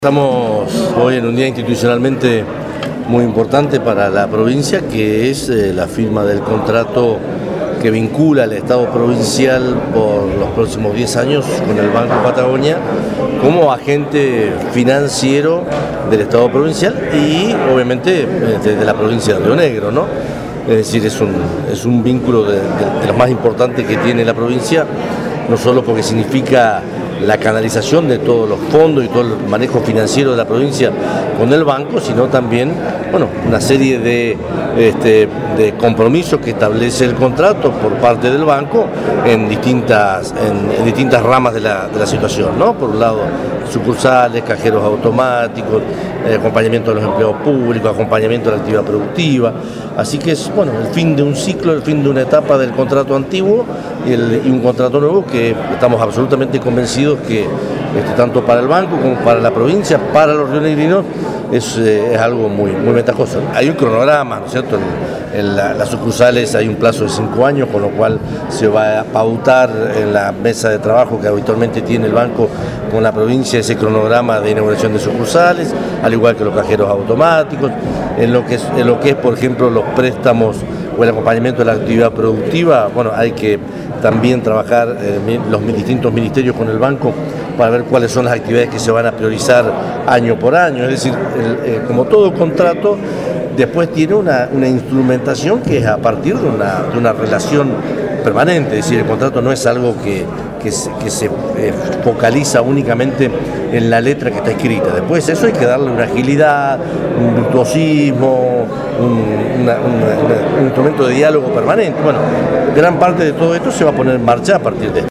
Estamos hoy en un día institucionalmente muy importante para la provincia, que es la firma del contrato que vincula al Estado provincial por los próximos 10 años con el Banco Patagonia como agente financiero del Estado provincial y obviamente de la provincia de Río Negro, ¿no? Es decir, es un vínculo de los más importantes que tiene la provincia, no solo porque significa la canalización de todos los fondos y todo el manejo financiero de la provincia con el banco, sino también, bueno, una serie de compromisos que establece el contrato por parte del banco en distintas ramas de la situación, ¿no? Por un lado, sucursales, cajeros automáticos, acompañamiento de los empleados públicos, acompañamiento de la actividad productiva. Así que es, bueno, el fin de un ciclo, el fin de una etapa del contrato antiguo y un contrato nuevo que estamos absolutamente convencidos que tanto para el banco como para la provincia, para los rionegrinos, es algo muy ventajoso. Hay un cronograma, ¿no es cierto? En las sucursales hay un plazo de 5 años, con lo cual se va a pautar en la mesa de trabajo que habitualmente tiene el banco con la provincia ese cronograma de inauguración de sucursales, al igual que los cajeros automáticos, en lo que es, por ejemplo, los préstamos o el acompañamiento de la actividad productiva. Bueno, hay que también trabajar los distintos ministerios con el banco para ver cuáles son las actividades que se van a priorizar año por año. Es decir, como todo contrato, después tiene una instrumentación que es a partir de una relación permanente. Es decir, el contrato no es algo que se focaliza únicamente en la letra que está escrita. Después eso hay que darle una agilidad, un virtuosismo, un instrumento de diálogo permanente. Bueno, gran parte de todo esto se va a poner en marcha a partir de esto.